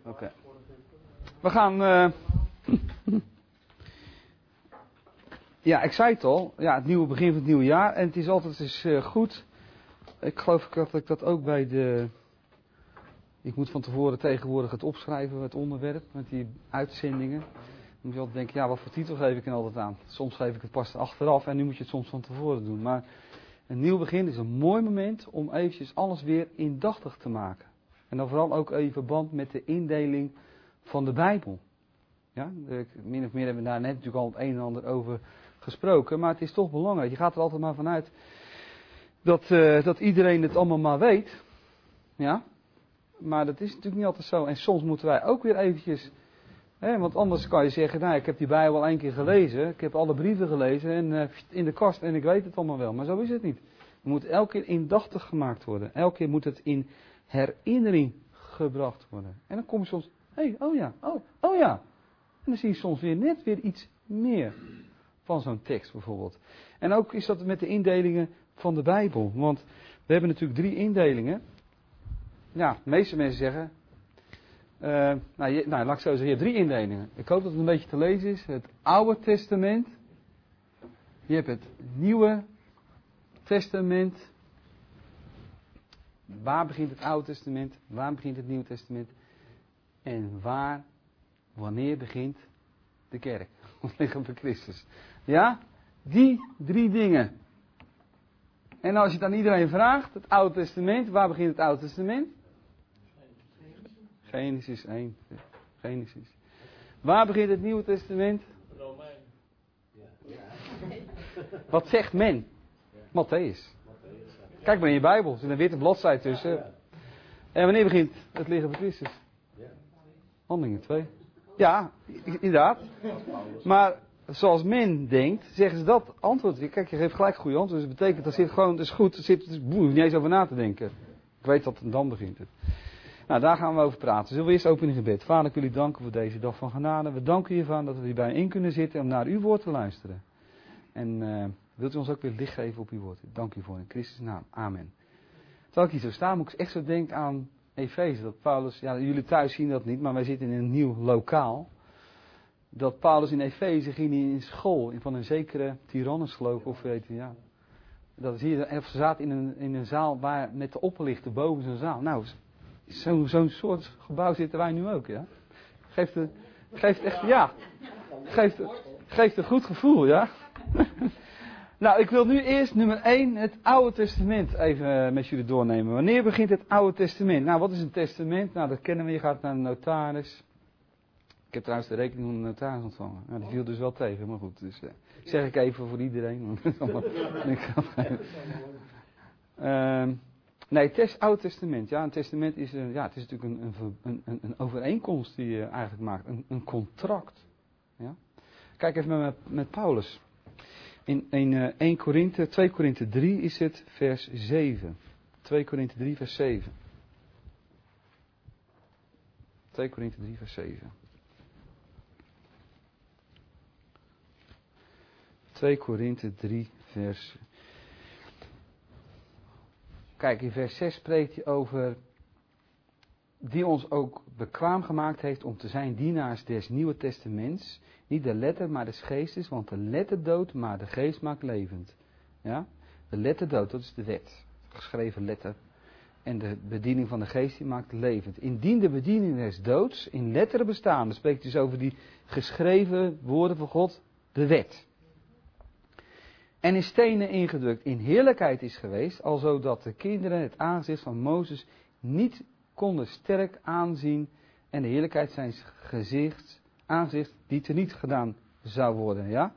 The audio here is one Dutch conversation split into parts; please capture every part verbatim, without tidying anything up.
Oké. Okay. We gaan... Uh... ja, ik zei het al. Ja, het nieuwe begin van het nieuwe jaar. En het is altijd eens uh, goed. Ik geloof dat ik dat ook bij de... Ik moet van tevoren tegenwoordig het opschrijven, het onderwerp, met die uitzendingen. Dan moet je altijd denken, ja, wat voor titel geef ik er altijd aan? Soms geef ik het pas achteraf en nu moet je het soms van tevoren doen. Maar een nieuw begin is een mooi moment om eventjes alles weer indachtig te maken. En dan vooral ook even verband met de indeling van de Bijbel. Ja, de, min of meer hebben we daar net natuurlijk al het een en ander over gesproken. Maar het is toch belangrijk. Je gaat er altijd maar vanuit dat, uh, dat iedereen het allemaal maar weet. Ja. Maar dat is natuurlijk niet altijd zo. En soms moeten wij ook weer eventjes... Hè, want anders kan je zeggen, nou, ik heb die Bijbel al één keer gelezen. Ik heb alle brieven gelezen en uh, in de kast en ik weet het allemaal wel. Maar zo is het niet. Het moet elke keer indachtig gemaakt worden. Elke keer moet het in herinnering gebracht worden. En dan kom je soms, hé, hey, oh ja, oh, oh ja. En dan zie je soms weer net weer iets meer van zo'n tekst bijvoorbeeld. En ook is dat met de indelingen van de Bijbel. Want we hebben natuurlijk drie indelingen. Ja, de meeste mensen zeggen... Uh, nou, je, nou, laat ik zo zeggen, je hebt drie indelingen. Ik hoop dat het een beetje te lezen is. Het Oude Testament. Je hebt het Nieuwe Testament. Waar begint het Oude Testament? Waar begint het Nieuwe Testament? En waar, wanneer begint de kerk? Of lichaam van Christus? Ja? Die drie dingen. En als je het aan iedereen vraagt, het Oude Testament, waar begint het Oude Testament? Genesis één. Genesis. Waar begint het Nieuwe Testament? Romein. Wat zegt men? Mattheüs. Kijk maar in je Bijbel, er zit een witte bladzijde tussen. En wanneer begint het lichaam van Christus? Handelingen twee. Ja, inderdaad. Maar zoals men denkt, zeggen ze dat antwoord. Kijk, je geeft gelijk goede antwoord. Dus dat betekent, dat zit gewoon, dat is goed. Dat zit, dat is, boe, je hoeft niet eens over na te denken. Ik weet dat en dan begint het. Nou, daar gaan we over praten. Zullen we eerst open in gebed. Vader, ik wil u danken voor deze dag van genade. We danken u ervan dat we hierbij in kunnen zitten om naar uw woord te luisteren. En uh, wilt u ons ook weer licht geven op uw woord. Ik dank u voor in Christus' naam. Amen. Terwijl ik hier zo sta, moet ik echt zo denken aan Efeze. Dat Paulus, ja, jullie thuis zien dat niet, maar wij zitten in een nieuw lokaal. Dat Paulus in Efeze ging in school, van een zekere Tyrannus geloof ik, of weet je, ja. Dat zie je, of ze zaten in een, in een zaal waar met de opperlichten boven zo'n zaal. Nou, Zo, zo'n soort gebouw zitten wij nu ook, ja. Geeft, een, geeft echt, ja. Geeft, geeft een goed gevoel, ja. Nou, ik wil nu eerst nummer één het Oude Testament even met jullie doornemen. Wanneer begint het Oude Testament? Nou, wat is een testament? Nou, dat kennen we. Je gaat naar de notaris. Ik heb trouwens de rekening van de notaris ontvangen. Nou, die viel dus wel tegen, maar goed. Dus uh, zeg ik even voor iedereen. uh, Nee, het Oude Testament. Ja, een testament is, een, ja, het is natuurlijk een, een, een, een overeenkomst die je eigenlijk maakt. Een, een contract. Ja? Kijk even met, met Paulus. In, in uh, één Korinthe, twee Korinthe drie is het vers zeven. twee Korinthe drie vers zeven. twee Korinthe drie vers zeven. twee Korinthe drie vers... Kijk, in vers zes spreekt hij over die ons ook bekwaam gemaakt heeft om te zijn dienaars des Nieuwe Testaments. Niet de letter, maar des geestes, want de letter doodt, maar de geest maakt levend. Ja? De letter doodt, dat is de wet, geschreven letter. En de bediening van de geest, die maakt levend. Indien de bediening des doods in letteren bestaan, dan spreekt hij dus over die geschreven woorden van God, de wet. En in stenen ingedrukt in heerlijkheid is geweest, alzo dat de kinderen het aangezicht van Mozes niet konden sterk aanzien en de heerlijkheid zijn gezicht, aangezicht die teniet gedaan zou worden. Ja?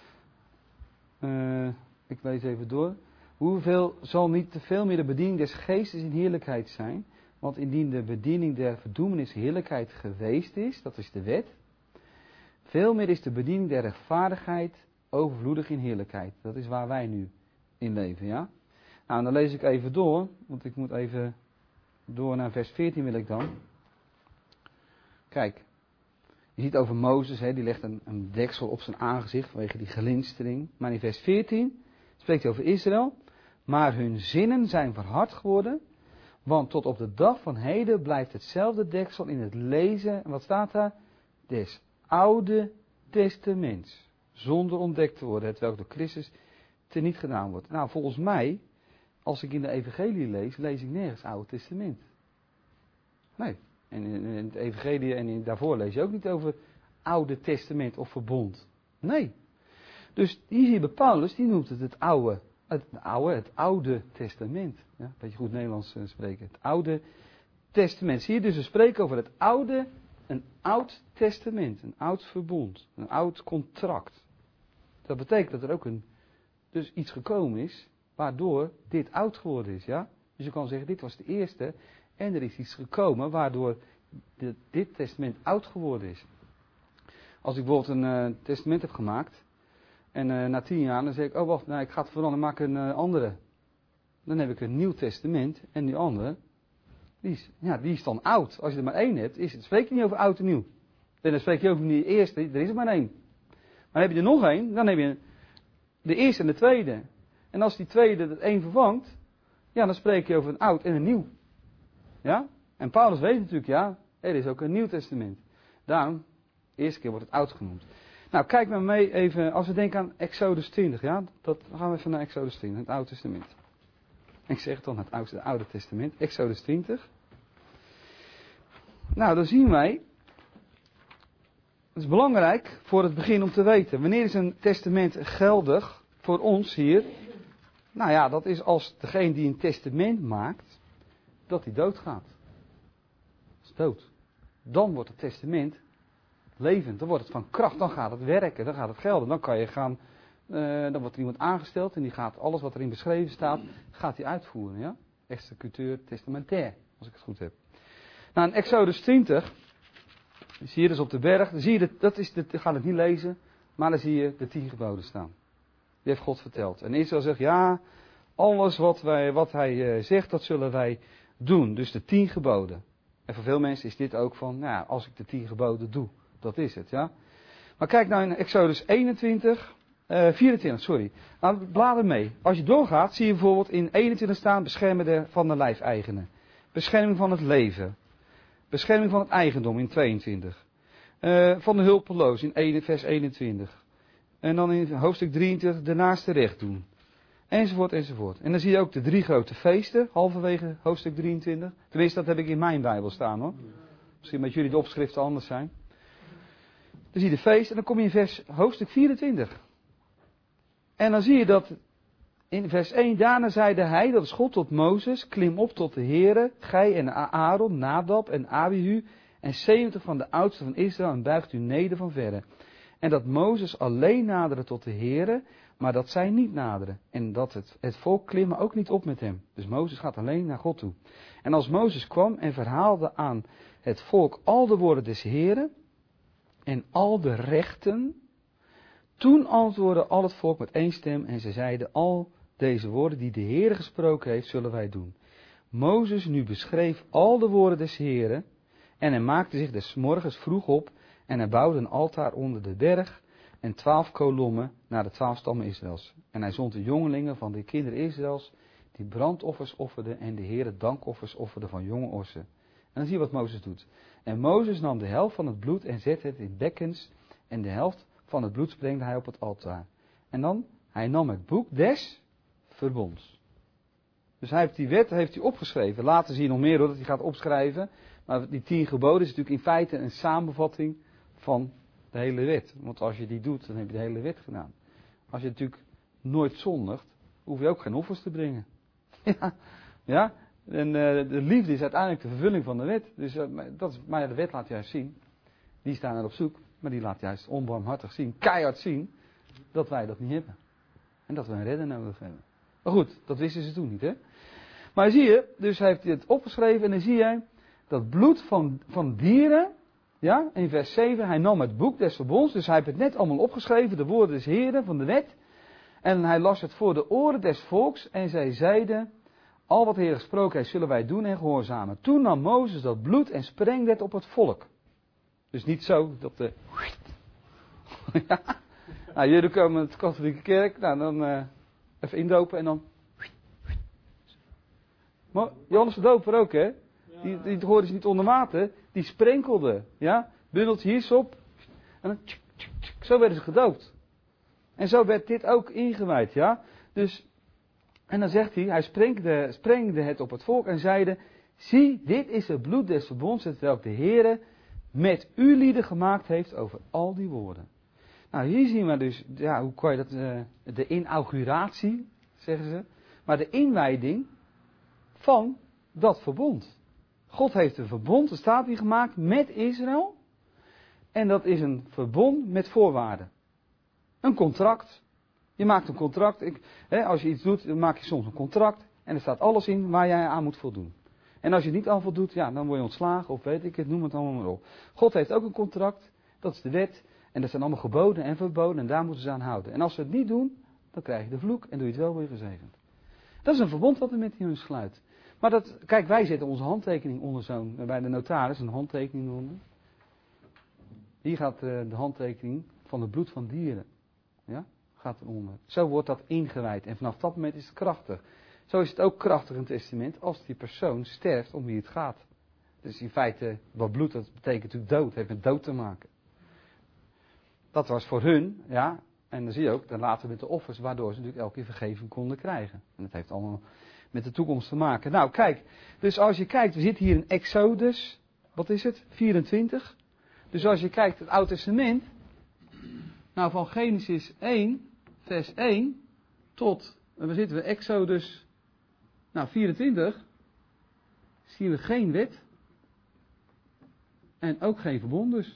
Uh, ik lees even door. Hoeveel zal niet te veel meer de bediening des geestes in heerlijkheid zijn? Want indien de bediening der verdoemenis heerlijkheid geweest is, dat is de wet, veel meer is de bediening der rechtvaardigheid overvloedig in heerlijkheid. Dat is waar wij nu in leven, ja? Nou, dan lees ik even door, want ik moet even door naar vers veertien wil ik dan. Kijk, je ziet over Mozes, hè, die legt een, een deksel op zijn aangezicht vanwege die glinstering. Maar in vers veertien spreekt hij over Israël. Maar hun zinnen zijn verhard geworden, Want tot op de dag van heden blijft hetzelfde deksel in het lezen, en wat staat daar? Des Oude Testaments. Zonder ontdekt te worden, hetwelk door Christus teniet gedaan wordt. Nou, volgens mij, als ik in de evangelie lees, lees ik nergens Oude Testament. Nee. En in het evangelie en in, daarvoor lees je ook niet over Oude Testament of verbond. Nee. Dus hier zie je bij Paulus, die noemt het het oude, het oude, het oude testament. Ja, een beetje goed Nederlands uh, spreken. Het oude testament. Zie je dus, we spreken over het oude, een oud testament, een oud verbond, een oud contract. Dat betekent dat er ook een, dus iets gekomen is, waardoor dit oud geworden is, ja. Dus je kan zeggen, dit was de eerste, en er is iets gekomen, waardoor dit, dit testament oud geworden is. Als ik bijvoorbeeld een uh, testament heb gemaakt, en uh, na tien jaar, dan zeg ik, oh wacht, nou, ik ga het veranderen, maak een uh, andere. Dan heb ik een nieuw testament, en die andere, die is, ja, die is dan oud. Als je er maar één hebt, is het, spreek je niet over oud en nieuw. En dan spreek je over de eerste, er is er maar één. Maar heb je er nog één, dan heb je de eerste en de tweede. En als die tweede het één vervangt, ja, dan spreek je over een oud en een nieuw. Ja? En Paulus weet natuurlijk, ja, er is ook een nieuw testament. Daarom, de eerste keer wordt het oud genoemd. Nou, kijk maar mee even, als we denken aan Exodus twintig, ja, dat, dan gaan we even naar Exodus twintig, het Oude Testament. Ik zeg het dan, het Oude, het Oude Testament, Exodus twintig. Nou, dan zien wij, het is belangrijk voor het begin om te weten, wanneer is een testament geldig voor ons hier? Nou ja, dat is als degene die een testament maakt, dat hij doodgaat. Dat is dood. Dan wordt het testament levend, dan wordt het van kracht, dan gaat het werken, dan gaat het gelden. Dan kan je gaan, uh, dan wordt er iemand aangesteld en die gaat alles wat erin beschreven staat, gaat hij uitvoeren, ja? Executeur testamentair, als ik het goed heb. Nou, in Exodus twintig, zie je dus op de berg, dan zie je, de, dat is de, ik ga het niet lezen, maar dan zie je de tien geboden staan. Die heeft God verteld. En Israël zegt, ja, alles wat, wij, wat hij uh, zegt, dat zullen wij doen. Dus de tien geboden. En voor veel mensen is dit ook van, nou ja, als ik de tien geboden doe, dat is het, ja. Maar kijk nou in Exodus eenentwintig, uh, vierentwintig, sorry. Nou, blader mee. Als je doorgaat, zie je bijvoorbeeld in eenentwintig staan, beschermen de, van de lijfeigenen. Bescherming van het leven. Bescherming van het eigendom in tweeëntwintig. Uh, van de hulpeloos in vers eenentwintig. En dan in hoofdstuk drieëntwintig de naaste recht doen. Enzovoort, enzovoort. En dan zie je ook de drie grote feesten, halverwege hoofdstuk drieëntwintig. Tenminste, dat heb ik in mijn Bijbel staan hoor. Misschien met jullie de opschriften anders zijn. Dan zie je de feesten en dan kom je in vers, hoofdstuk vierentwintig. En dan zie je dat in vers één, daarna zeide hij, dat is God tot Mozes, klim op tot de Heere, gij en Aaron, Nadab en Abihu en zeventig van de oudsten van Israël en buigt u neder van verre. En dat Mozes alleen naderde tot de Heere, maar dat zij niet naderen. En dat het, het volk klimmen ook niet op met hem. Dus Mozes gaat alleen naar God toe. En als Mozes kwam en verhaalde aan het volk al de woorden des Heeren en al de rechten, toen antwoordde al het volk met één stem en ze zeiden, al deze woorden die de Heere gesproken heeft, zullen wij doen. Mozes nu beschreef al de woorden des Heeren en hij maakte zich des morgens vroeg op en hij bouwde een altaar onder de berg en twaalf kolommen naar de twaalf stammen Israëls. En hij zond de jongelingen van de kinderen Israëls die brandoffers offerden en de Heere dankoffers offerden van jonge ossen. En dan zie je wat Mozes doet. En Mozes nam de helft van het bloed en zette het in bekkens en de helft van het bloed sprengde hij op het altaar. En dan, hij nam het boek des verbonds. Dus hij heeft die wet heeft hij opgeschreven. Later zie je nog meer hoor, dat hij gaat opschrijven. Maar die tien geboden is natuurlijk in feite een samenvatting van de hele wet. Want als je die doet, dan heb je de hele wet gedaan. Als je natuurlijk nooit zondigt, hoef je ook geen offers te brengen. ja, ja. En uh, de liefde is uiteindelijk de vervulling van de wet. Dus, uh, dat is, maar ja, de wet laat juist zien. Die staan er op zoek, maar die laat juist onbarmhartig zien, keihard zien, dat wij dat niet hebben. En dat we een redder nodig hebben. Maar goed, dat wisten ze toen niet, hè. Maar zie je, dus hij heeft dit opgeschreven en dan zie je dat bloed van, van dieren, ja, in vers zeven, hij nam het boek des verbonds, dus hij heeft het net allemaal opgeschreven, de woorden des Heren van de wet. En hij las het voor de oren des volks en zij zeiden, al wat de Heer gesproken heeft, zullen wij doen en gehoorzamen. Toen nam Mozes dat bloed en sprengde het op het volk. Dus niet zo dat de... ja. Nou, jullie komen uit de katholieke kerk, nou dan uh, even indopen en dan... Maar Johannes de Doper ook, hè? Die, die hoorde ze niet onder water, die sprenkelde, ja? Bundeltje hirsop, en dan tjuk, tjuk, tjuk, zo werden ze gedoopt. En zo werd dit ook ingewijd, ja? Dus, en dan zegt hij, hij sprengde, sprengde het op het volk en zeide, zie, dit is het bloed des verbonds, hetwelk de Heere met u lieden gemaakt heeft over al die woorden. Nou, hier zien we dus, ja, hoe kan je dat, uh, de inauguratie, zeggen ze, maar de inwijding van dat verbond. God heeft een verbond, er staat hier gemaakt, met Israël. En dat is een verbond met voorwaarden. Een contract. Je maakt een contract. Ik, hè, als je iets doet, dan maak je soms een contract. En er staat alles in waar jij aan moet voldoen. En als je het niet aan voldoet, ja, dan word je ontslagen of weet ik het, noem het allemaal maar op. God heeft ook een contract. Dat is de wet. En dat zijn allemaal geboden en verboden. En daar moeten ze aan houden. En als ze het niet doen, dan krijg je de vloek en doe je het wel weer gezegend. Dat is een verbond wat er met hun sluit. Maar dat, kijk, wij zetten onze handtekening onder zo'n, bij de notaris een handtekening onder. Hier gaat uh, de handtekening van het bloed van dieren. Ja, gaat eronder. Zo wordt dat ingewijd en vanaf dat moment is het krachtig. Zo is het ook krachtig in het testament als die persoon sterft om wie het gaat. Dus in feite, wat bloed, dat betekent natuurlijk dood, heeft met dood te maken. Dat was voor hun, ja, en dan zie je ook, dan later met de offers, waardoor ze natuurlijk elke keer vergeving konden krijgen. En dat heeft allemaal met de toekomst te maken. Nou, kijk, dus als je kijkt, we zitten hier in Exodus, wat is het, vierentwintig. Dus als je kijkt, het Oude Testament, nou van Genesis één, vers één, tot, waar zitten we, Exodus, nou vierentwintig, zien we geen wet. En ook geen verbond dus.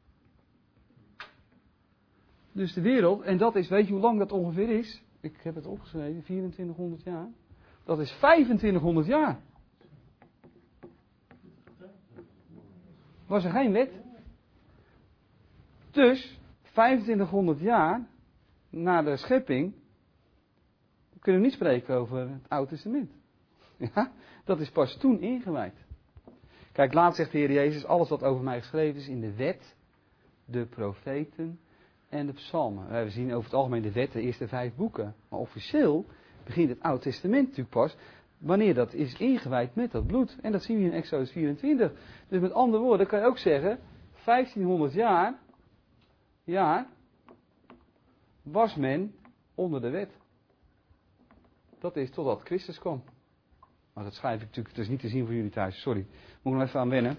Dus de wereld, en dat is, weet je hoe lang dat ongeveer is? Ik heb het opgeschreven, vierentwintighonderd jaar. Dat is vijfentwintighonderd jaar. Was er geen wet? Dus, vijfentwintighonderd jaar na de schepping, kunnen we niet spreken over het Oude Testament. Ja, dat is pas toen ingewijd. Kijk, laat zegt de Heer Jezus, alles wat over mij geschreven is in de wet, de profeten en de psalmen. We zien over het algemeen de wet, de eerste vijf boeken. Maar officieel begint het Oude Testament natuurlijk pas wanneer dat is ingewijd met dat bloed. En dat zien we in Exodus vierentwintig. Dus met andere woorden kan je ook zeggen, vijftienhonderd jaar, jaar was men onder de wet. Dat is totdat Christus kwam. Maar dat schrijf ik natuurlijk, het is niet te zien voor jullie thuis, sorry. Moet ik nog even aan wennen.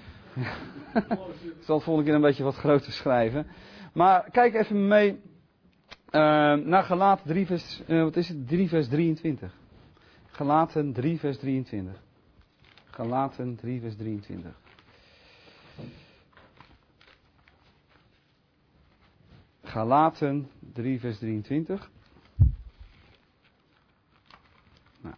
Ik zal het volgende keer een beetje wat groter schrijven. Maar kijk even mee uh, naar Galaten drie vers, uh, wat is het? drie vers drieëntwintig. Galaten drie vers drieëntwintig. Galaten drie vers drieëntwintig. Galaten drie vers drieëntwintig. Nou.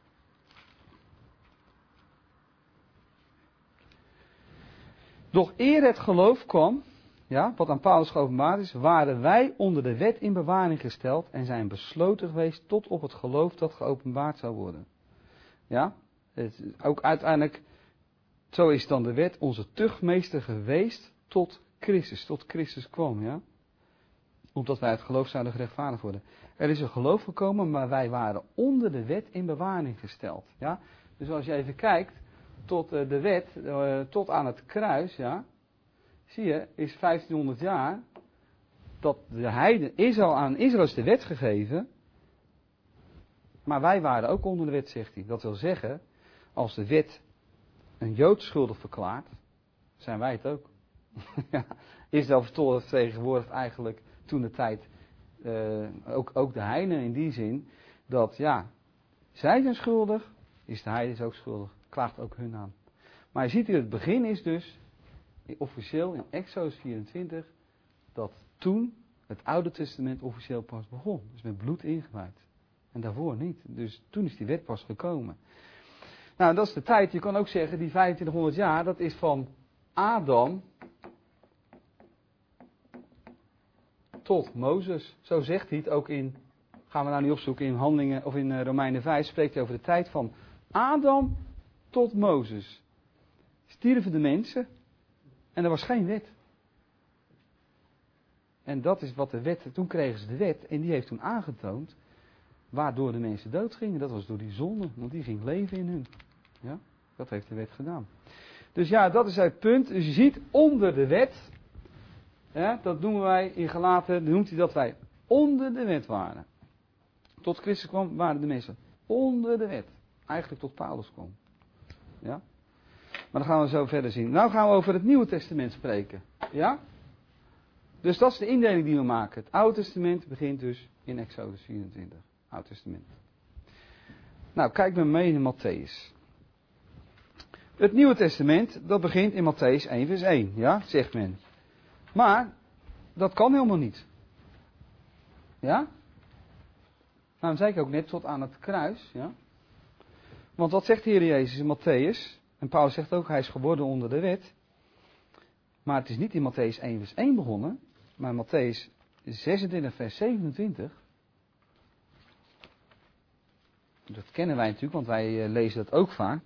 Doch eer het geloof kwam, ja, wat aan Paulus geopenbaard is, waren wij onder de wet in bewaring gesteld en zijn besloten geweest tot op het geloof dat geopenbaard zou worden. Ja, het, ook uiteindelijk, zo is dan de wet onze tuchtmeester geweest tot Christus, tot Christus kwam, ja. Omdat wij het geloof zouden gerechtvaardigd worden. Er is een geloof gekomen, maar wij waren onder de wet in bewaring gesteld, ja. Dus als je even kijkt tot uh, de wet, uh, tot aan het kruis, ja. Zie je, is vijftienhonderd jaar dat de heiden, Israël aan Israël is de wet gegeven, maar wij waren ook onder de wet, zegt hij. Dat wil zeggen, als de wet een Jood schuldig verklaart, zijn wij het ook. Israël vertegenwoordigt eigenlijk toen de tijd uh, ook, ook de heiden in die zin, dat ja, zij zijn schuldig, is de heiden ook schuldig, klaagt ook hun aan. Maar je ziet hier, het begin is dus officieel in Exodus vierentwintig, dat toen het Oude Testament officieel pas begon. Dus met bloed ingewijd. En daarvoor niet. Dus toen is die wet pas gekomen. Nou, dat is de tijd. Je kan ook zeggen, die vijfentwintighonderd jaar, dat is van Adam tot Mozes. Zo zegt hij het ook in, gaan we nou niet opzoeken, in Handelingen of in Romeinen vijf, spreekt hij over de tijd van Adam tot Mozes. Stierven de mensen. En er was geen wet. En dat is wat de wet, toen kregen ze de wet en die heeft toen aangetoond waardoor de mensen doodgingen. Dat was door die zonde, want die ging leven in hun. Ja, dat heeft de wet gedaan. Dus ja, dat is het punt. Dus je ziet, onder de wet, ja, dat noemen wij in Galaten, dan noemt hij dat wij onder de wet waren. Tot Christus kwam, waren de mensen onder de wet. Eigenlijk tot Paulus kwam. Ja? Maar dan gaan we zo verder zien. Nou gaan we over het Nieuwe Testament spreken. Ja? Dus dat is de indeling die we maken. Het Oude Testament begint dus in Exodus vierentwintig. Oud Testament. Nou, kijk met me mee in Matthäus. Het Nieuwe Testament, dat begint in Matthäus één vers één. Ja, zegt men. Maar, dat kan helemaal niet. Ja? Nou, zei ik ook net tot aan het kruis. Ja? Want wat zegt de Heer Jezus in Matthäus? En Paulus zegt ook, hij is geworden onder de wet. Maar het is niet in Matthäus één vers één begonnen. Maar in Matthäus zesentwintig vers zevenentwintig. Dat kennen wij natuurlijk, want wij uh, lezen dat ook vaak.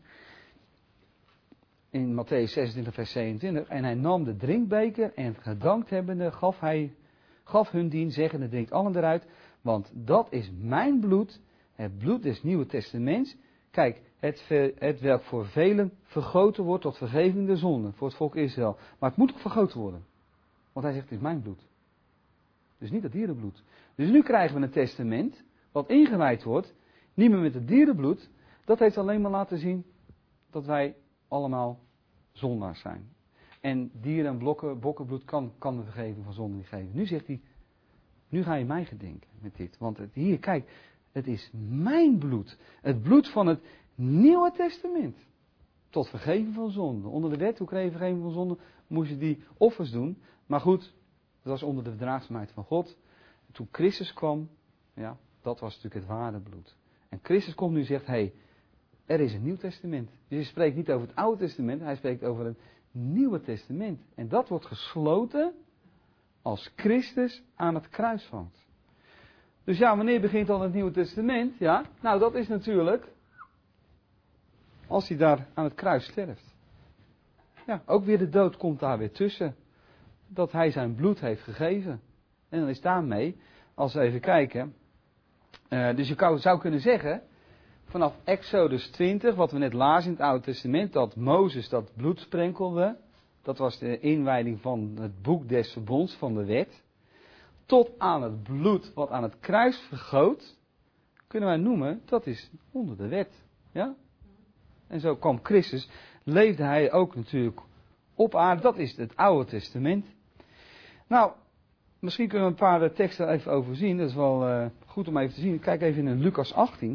In Matthäus zesentwintig vers zevenentwintig. En hij nam de drinkbeker en gedankt hebbende gaf, hij, gaf hun dien, zeggende, drinkt allen eruit. Want dat is mijn bloed, het bloed des Nieuwe Testaments. Kijk, het, het welk voor velen vergoten wordt tot vergeving der zonden. Voor het volk Israël. Maar het moet ook vergoten worden. Want hij zegt, het is mijn bloed. Dus niet dat dierenbloed. Dus nu krijgen we een testament, wat ingewijd wordt. Niet meer met het dierenbloed. Dat heeft alleen maar laten zien dat wij allemaal zondaars zijn. En dieren en blokken, bokkenbloed kan, kan de vergeving van zonde niet geven. Nu zegt hij, nu ga je mij gedenken met dit. Want het, hier, kijk, het is mijn bloed. Het bloed van het Nieuwe Testament. Tot vergeving van zonde. Onder de wet, hoe kreeg je vergeving van zonde? Moest je die offers doen. Maar goed, dat was onder de verdraagzaamheid van God. Toen Christus kwam, ja, dat was natuurlijk het ware bloed. En Christus komt nu en zegt, hé, hey, er is een Nieuw Testament. Dus hij spreekt niet over het Oude Testament, hij spreekt over het Nieuwe Testament. En dat wordt gesloten als Christus aan het kruis hangt. Dus ja, wanneer begint dan het Nieuwe Testament? Ja, nou dat is natuurlijk als hij daar aan het kruis sterft. Ja, ook weer de dood komt daar weer tussen. Dat hij zijn bloed heeft gegeven. En dan is daarmee, als we even kijken. Uh, dus je zou kunnen zeggen, vanaf Exodus twintig, wat we net lazen in het Oude Testament, dat Mozes dat bloed sprenkelde. Dat was de inwijding van het boek des verbonds van de wet. Tot aan het bloed wat aan het kruis vergoot, kunnen wij noemen, dat is onder de wet. Ja? En zo kwam Christus, leefde hij ook natuurlijk op aarde. Dat is het Oude Testament. Nou, misschien kunnen we een paar teksten even overzien. Dat is wel uh, goed om even te zien. Kijk even in Lucas achttien.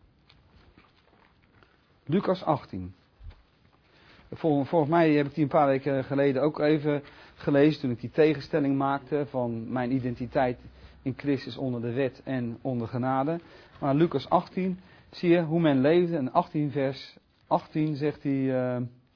Lucas achttien. Vol, volgens mij heb ik die een paar weken geleden ook even gelezen. Toen ik die tegenstelling maakte van mijn identiteit in Christus onder de wet en onder genade. Maar Lucas achttien zie je hoe men leefde. En achttien vers achttien zegt hij. Uh,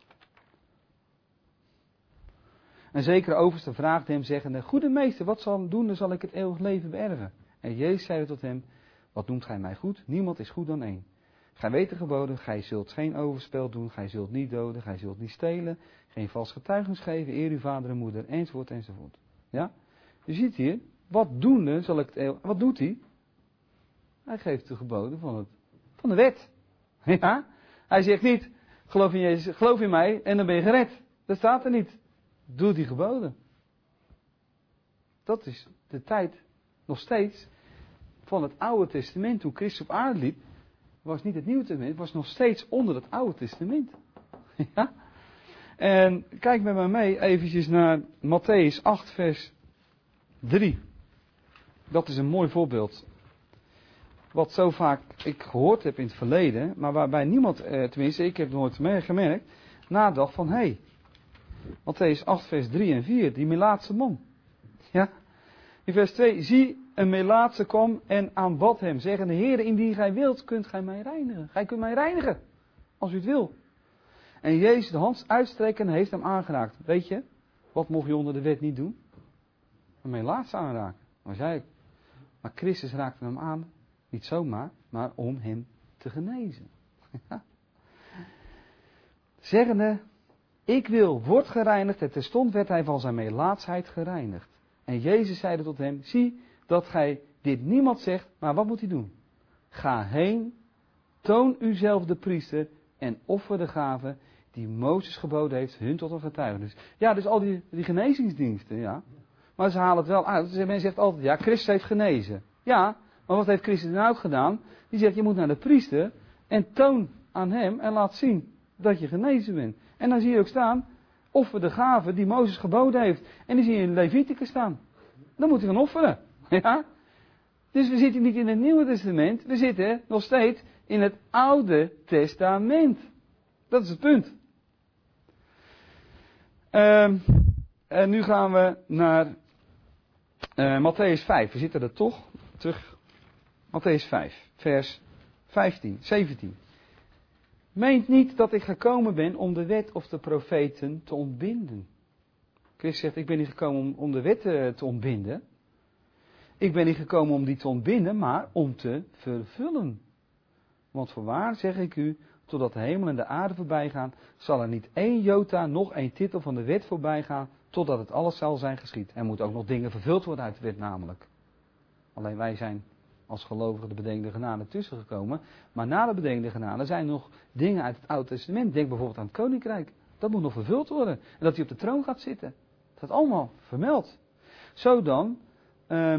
een zekere overste vraagde hem zeggende, goede meester, wat zal ik doen, dan zal ik het eeuwig leven beërven. En Jezus zeide tot hem, wat noemt gij mij goed? Niemand is goed dan één. Gij weet de geboden, gij zult geen overspel doen, gij zult niet doden, gij zult niet stelen, geen vals getuigenis geven, eer uw vader en moeder, enzovoort, enzovoort. Ja? Je ziet hier, wat doende zal ik het eeuwig, wat doet hij? Hij geeft de geboden van, het, van de wet. Ja? Hij zegt niet, geloof in Jezus, geloof in mij en dan ben je gered. Dat staat er niet. Doe die geboden. Dat is de tijd nog steeds van het Oude Testament. Toen Christus op aarde liep, was niet het Nieuwe Testament, was nog steeds onder het Oude Testament. Ja? En kijk met mij mee eventjes naar Matthäus acht vers drie. Dat is een mooi voorbeeld. Wat zo vaak ik gehoord heb in het verleden, maar waarbij niemand, eh, tenminste ik heb het nooit meegemerkt, nadacht van hé, hey, Matthäus acht vers drie en vier, die Melaatse man. Ja? In vers twee, zie een Melaatse kwam en aanbad hem, zeggende, Heere, indien gij wilt, kunt gij mij reinigen. Gij kunt mij reinigen, als u het wil. En Jezus de hand uitstrekken en heeft hem aangeraakt. Weet je, wat mocht je onder de wet niet doen? Een Melaatse aanraken. Maar zei ik. Maar Christus raakte hem aan, niet zomaar, maar om hem te genezen. Ja. Zeggende, ik wil, word gereinigd. En terstond werd hij van zijn melaatsheid gereinigd. En Jezus zeide tot hem, zie dat gij dit niemand zegt, maar wat moet hij doen? Ga heen, toon uzelf de priester en offer de gave die Mozes geboden heeft hun tot een getuigenis. Ja, dus al die, die genezingsdiensten, ja. Maar ze halen het wel uit. Dus men zegt altijd, ja, Christus heeft genezen. Ja, maar wat heeft Christus nou ook gedaan? Die zegt, je moet naar de priester en toon aan hem en laat zien dat je genezen bent. En dan zie je ook staan, offer de gave die Mozes geboden heeft. En die zie je in Leviticus staan. Dan moet hij gaan offeren. Ja? Dus we zitten niet in het Nieuwe Testament, we zitten nog steeds in het Oude Testament. Dat is het punt. Uh, en nu gaan we naar uh, Matthäus vijf. We zitten er toch terug. Matthäus vijf, vers vijftien, zeventien. Meent niet dat ik gekomen ben om de wet of de profeten te ontbinden. Christus zegt, ik ben niet gekomen om, om de wet uh, te ontbinden. Ik ben niet gekomen om die te ontbinden, maar om te vervullen. Want voorwaar zeg ik u, totdat de hemel en de aarde voorbij gaan, zal er niet één jota, nog één titel van de wet voorbij gaan, totdat het alles zal zijn geschied. Er moeten ook nog dingen vervuld worden uit de wet namelijk. Alleen wij zijn als gelovigen de bedenkende genade tussengekomen. Maar na de bedenkende genade zijn nog dingen uit het Oude Testament. Denk bijvoorbeeld aan het koninkrijk. Dat moet nog vervuld worden. En dat hij op de troon gaat zitten. Dat is allemaal vermeld. Zo dan, uh,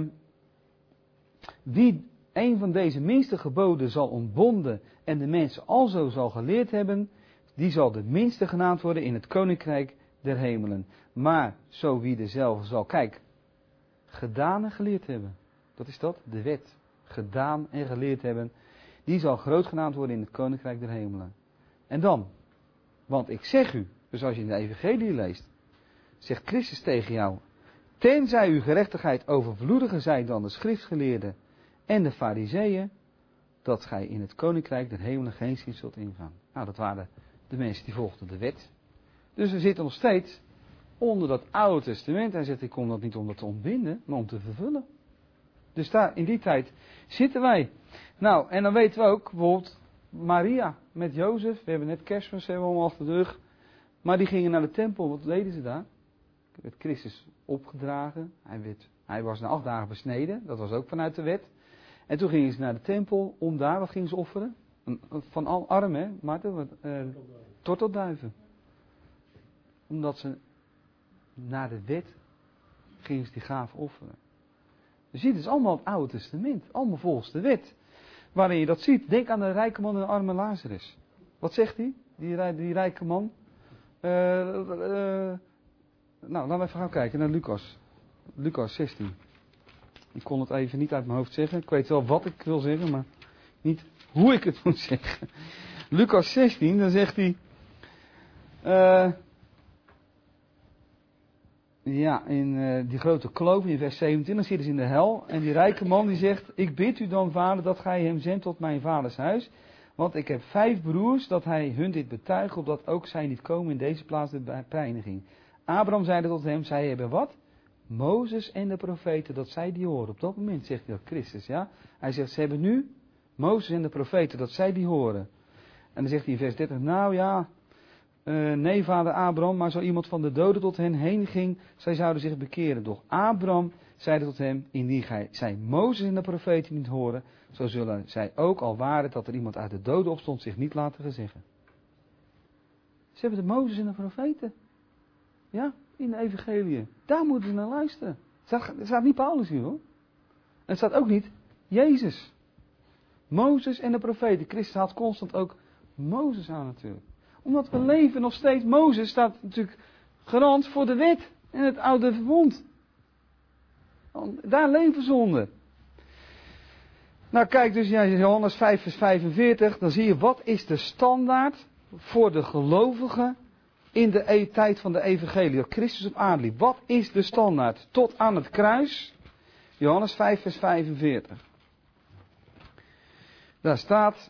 wie een van deze minste geboden zal ontbonden en de mensen alzo zal geleerd hebben, die zal de minste genaamd worden in het koninkrijk der hemelen. Maar zo wie dezelfde zal, kijk, gedaan en geleerd hebben. Dat is dat, de wet. Gedaan en geleerd hebben. Die zal groot genaamd worden in het koninkrijk der hemelen. En dan, want ik zeg u, dus als je in de evangelie leest, zegt Christus tegen jou, tenzij uw gerechtigheid overvloediger zij dan de schriftgeleerden en de fariseeën, dat gij in het koninkrijk der hemelen geen zin zult ingaan. Nou, dat waren de mensen die volgden de wet. Dus we zitten nog steeds onder dat Oude Testament. Hij zegt, ik kom dat niet om dat te ontbinden, maar om te vervullen. Dus daar, in die tijd zitten wij. Nou, en dan weten we ook, bijvoorbeeld Maria met Jozef. We hebben net Kerstmis, hebben we allemaal achter de rug. Maar die gingen naar de tempel, wat deden ze daar? Werd Christus opgedragen. Hij, werd, hij was na acht dagen besneden, dat was ook vanuit de wet. En toen gingen ze naar de tempel om daar, wat gingen ze offeren? Van al arm, hè, Maarten? Wat, uh, tortelduiven. Omdat ze naar de wet gingen ze die gave offeren. Je ziet, het is allemaal het Oude Testament. Allemaal volgens de wet. Waarin je dat ziet. Denk aan de rijke man en de arme Lazarus. Wat zegt hij? Die, die rijke man. Uh, uh, nou, laten we even gaan kijken naar Lucas. Lucas zestien. Ik kon het even niet uit mijn hoofd zeggen. Ik weet wel wat ik wil zeggen, maar niet hoe ik het moet zeggen. Lucas zestien, dan zegt hij... Uh, Ja, in uh, die grote kloof in vers zevenentwintig zitten ze in de hel. En die rijke man die zegt, ik bid u dan vader dat gij hem zendt tot mijn vaders huis. Want ik heb vijf broers, dat hij hun dit betuigt, opdat ook zij niet komen in deze plaats de pijniging. Abraham zeide tot hem, zij hebben wat? Mozes en de profeten, dat zij die horen. Op dat moment zegt hij dat Christus, ja. Hij zegt, ze hebben nu Mozes en de profeten, dat zij die horen. En dan zegt hij in vers dertig, nou ja... Uh, nee, vader Abraham, maar zo iemand van de doden tot hen heen ging, zij zouden zich bekeren. Doch Abraham zeide tot hem, indien gij zij Mozes en de profeten niet horen, zo zullen zij ook, al waren dat er iemand uit de doden opstond, zich niet laten gezeggen. Ze hebben de Mozes en de profeten. Ja, in de evangelie. Daar moeten ze naar luisteren. Het staat, het staat niet Paulus hier, hoor. En het staat ook niet Jezus. Mozes en de profeten. Christus haalt constant ook Mozes aan natuurlijk. Omdat we leven nog steeds. Mozes staat natuurlijk garant voor de wet en het oude verbond. Daar leven ze onder. Nou kijk dus, ja, Johannes vijf vers vijfenveertig. Dan zie je wat is de standaard voor de gelovigen in de e- tijd van de evangelie. Dat Christus op aarde liep. Wat is de standaard? Tot aan het kruis. Johannes vijf vers vijfenveertig. Daar staat...